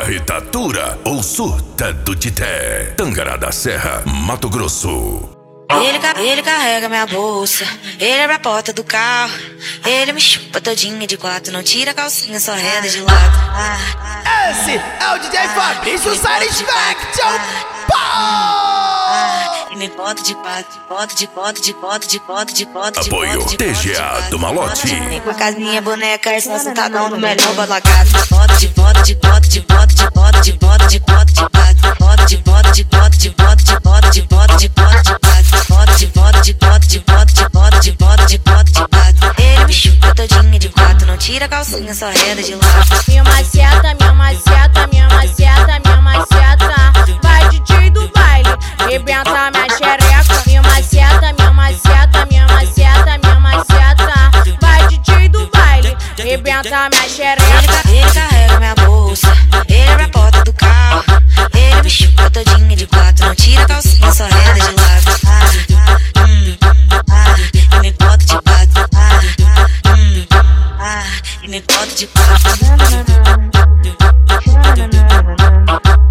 Carretatura ou surta do Tité. Tangará da Serra, Mato Grosso. Ele carrega minha bolsa, ele abre a porta do carro, ele me chupa todinha de quatro, não tira a calcinha, só renda de lado. Esse é o DJ Fabrício Satisfaction. E me bota de quatro, bota de quatro, de quatro, de quatro, de quatro. Apoio TGA do Malote. Vem com a casinha, boneca, e só sentadão no melhor balagado. Bota de bota, de bota, de bota, de bota, de bota, de bota, de bota, bota de bota, de bota, de bota, de bota, de bota, de bota, de bota. Bota de bota, de bota, de bota, de bota, de bota, de bota, de bota. Ele me chupa todinha de quatro, não tira a calcinha, só renda de lado. Minha maceta, minha maceta, minha maceta, minha maceta. Vai DJ do baile, rebenta minha xereca. Minha maceta, minha maceta, minha maceta, minha maceta. Vai DJ do baile, rebenta minha xereca. Ele carrega minha bolsa, ele abre a porta do carro, ele me chupa todinha de quatro, não tira a calcinha, só renda de lado. E me bota de quatro, e me bota de quatro.